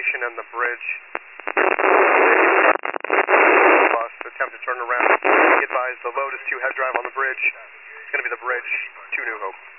station and the bridge. Bus attempt to turn around. Be advised, the load is too heavy drive on the bridge. It's going to be the bridge to New Hope.